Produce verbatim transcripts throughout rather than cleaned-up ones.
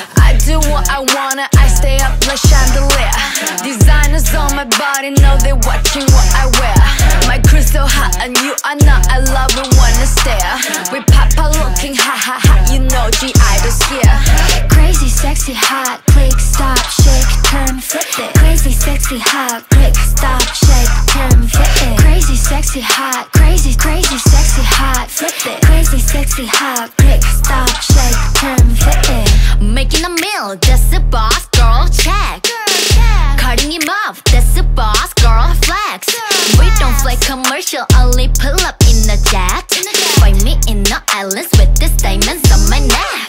I do what I wanna, I stay up like chandelier. Designers on my body, know they watching what I wear. My crew's so hot and you are not, I love it when I stare. We pop out looking hot, hot, hot, you know G-Idol's here. Crazy, sexy, hot, click, stop, shake, turn, flip it. Crazy, sexy, hot, click, stop, shake, turn, flip it. Crazy, sexy, hot, crazy, crazy, sexy, hot, flip it. Crazy, sexy, hot, click, stop, shake, turn, flip it. Making a meal, that's the boss, girl, check. Cutting him off, that's the boss, girl, flex. We don't fly commercial, only pull up in a jet. Find me in the islands with these diamonds on my neck.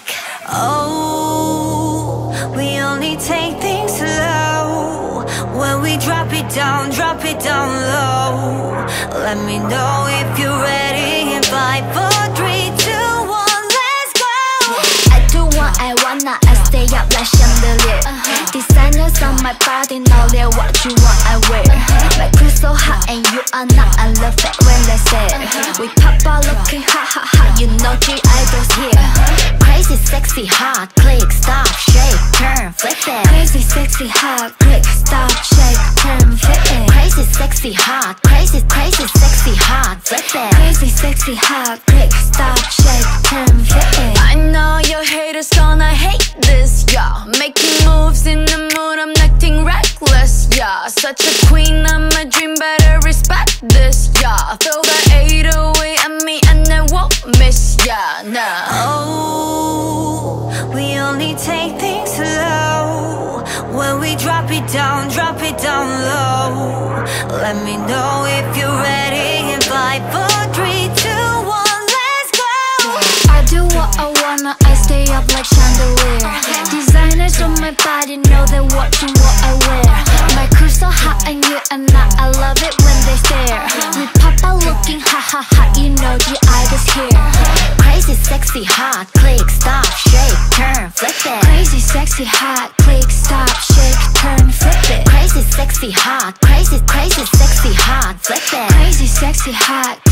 Oh, we only take things slow. When we drop it down, drop it down low. Let me know if you're ready. In five, four, three, two, one, let's go. I do what I wanna, I stay up like chandelier. Designers on my body, know they watch you what I wear. My crew's so hot and you are not, I love it when they say it. We pop out looking hot, hot, hot, you know G-Idol's here. Crazy, sexy, hot, click, stop, shake, turn, flip it. Crazy, sexy, hot, click, stop, shake, turn, flip it. Crazy, sexy, hot, crazy, crazy, sexy, hot, flip it. Crazy, sexy, hot, click, stop, shake, turn, flip it. I know your haters gonna hate this, yeah. Making moves in the mood, I'm acting reckless, yeah. Such a queen, I'm a dream, better respect this, yeah. Feel the eight oh eight at me and I won't miss, yeah, nah. Oh, we only take things slow. When we drop it down, drop it down low. Let me know if you're ready. In five, four, three, two, one, let's go. I do what I wanna, I stay up like chandelier. Designers on my body, know they're watching what I wear. My crew's so hot and you are not, I love it when they stare. We pop out looking hot, hot, hot, you know G-Idol's here. Crazy, sexy, hot, click, stop, shake, turn, flip it. Crazy, sexy, hot, click, stop, shake, turn, flip it. Crazy, sexy, hot, crazy, crazy, sexy, hot, flip it. Crazy, sexy, hot,